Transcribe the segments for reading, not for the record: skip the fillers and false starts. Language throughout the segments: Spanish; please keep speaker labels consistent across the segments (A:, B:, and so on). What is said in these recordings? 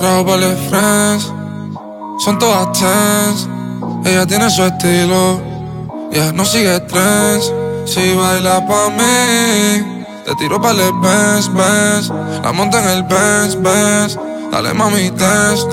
A: Trabajo para los friends, son todas tens. Ella tiene su estilo, no sigue trends. Si baila pa' mí, te tiro pa' el Benz. La monta en el Benz. Dale mami, dance.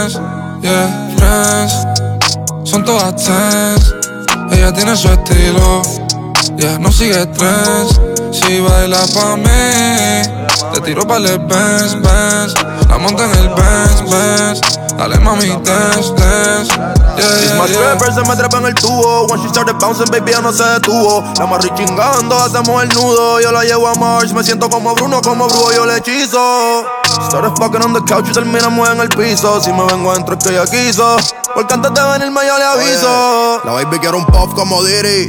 A: Friends, son todas tens. Ella tiene su estilo, no sigue trends. Si baila pa' mí, te tiro pa' el Benz. La monta en el Benz. Dale mami, dance.
B: She's my stripper, se me trepa en el tubo. When she started bouncing, baby, ya no se detuvo. La amarré chingando, hacemos el nudo. Yo la llevo a Mars, me siento como Bruno, como Brujo, yo le hechizo. Started fucking on the couch y terminamos en el piso. Si me vengo adentro es que ella quiso, porque antes de venirme yo le aviso. La baby quiere un puff como Diddy.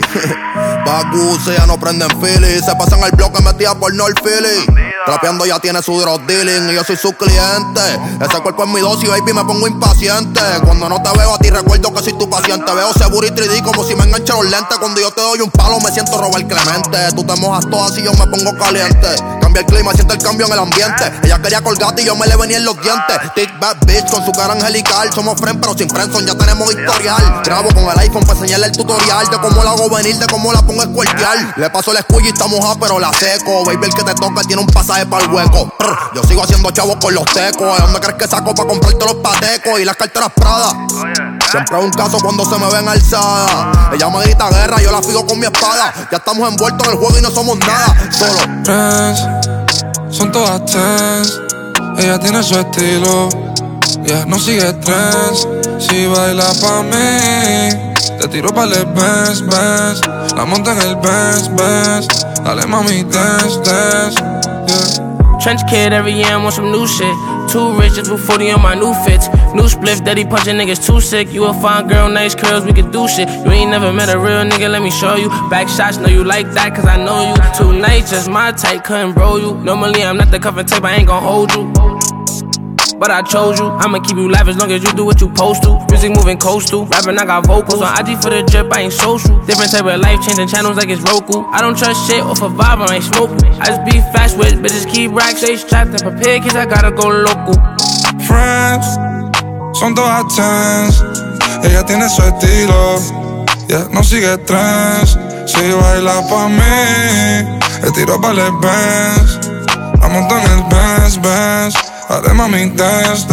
B: Bagus, ya no prenden Philly. Se pasan al bloque metida por North Philly. Trapeando ya tiene su drug dealing y yo soy su cliente. Ese cuerpo es mi dosis, baby, me pongo impaciente. Cuando no te veo a ti recuerdo que soy tu paciente. Veo seguro y 3D como si me enganché los lentes. Cuando yo te doy un palo me siento Robert Clemente. Tú te mojas todas y yo me pongo caliente. Cambia el clima, siento el cambio en el ambiente. Ella quería colgate y yo me le venía en los dientes. Thick bad bitch con su cara angelical. Somos friends pero sin friendzone, ya tenemos historial. Grabo con el iPhone para enseñarle el tutorial de cómo la hago venir, de cómo la pongo a escueltear. Le paso el squeeze y está mojada pero la seco. Baby, el que te toca tiene un pasaje para el hueco. Yo sigo haciendo chavos con los tecos. ¿De dónde crees que saco para comprarte los patecos y las carteras Prada? Siempre es un caso cuando se me ven alzadas. Ella me grita guerra, yo la figo con mi espada. Ya estamos envueltos en el juego y no somos nada. Solo
A: friends, son todas tens. Ella tiene su estilo, no sigue trends. Si baila pa' mí, te tiro pa' el Benz. La monta en el Benz. Dale mami, dance.
C: Trench kid every year, I want some new shit. Too rich, just put 40 on my new fits. New spliff, daddy punching niggas too sick. You a fine girl, nice curls, we could do shit. You ain't never met a real nigga, let me show you. Back shots, know you like that, cause I know you. Too nice, just my type, couldn't bro you. Normally I'm not the cover type, I ain't gon' hold you. But I chose you, I'ma keep you live as long as you do what you supposed to. Music moving coastal, rapping I got vocals. On IG for the drip, I ain't social. Different type of life, changing channels like it's Roku. I don't trust shit off a vibe, I ain't smoking. I just be fast with bitches, keep racks, stay strapped and prepared, cause I gotta go local.
A: Friends, son todas tens. Ella tiene su estilo, no sigue trends. Si baila pa' mí, le tiro pa' el Benz. La monto en el Benz. Dale mami, dance.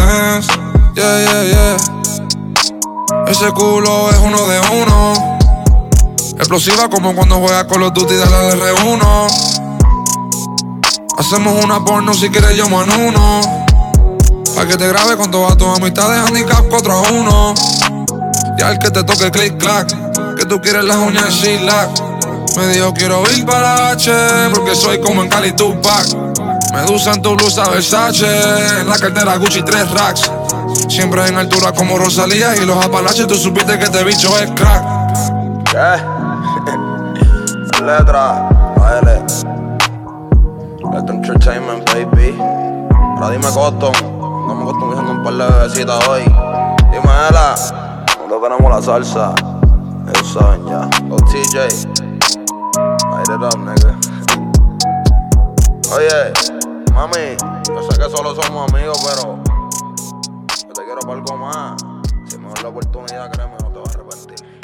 A: Yeah. Ese culo es uno de uno. Explosiva como cuando juegas con los Duty de la R1. Hacemos una porno si quieres yo me uno. Pa' que te grabe con todas tus amistades handicap 4-1. Y al que te toque click clack, que tú quieres las uñas de Sheila. Me dijo quiero ir para H, porque soy como en Cali Tupac. Medusa en tu blusa Versace, en la cartera Gucci 3 racks. Siempre en altura como Rosalía y los Apalaches, tú supiste que este bicho es crack.
B: ¿Qué? Letra, L Entertainment, baby. Ahora dime Coston, estamos customizando un par de bebecitas hoy. Dime Ela, ¿dónde tenemos la salsa? Ellos saben ya. OTJ, light it up, nigga. Oye, mami, yo sé que solo somos amigos, pero yo te quiero para algo más. Si me das la oportunidad, créeme, no te vas a arrepentir.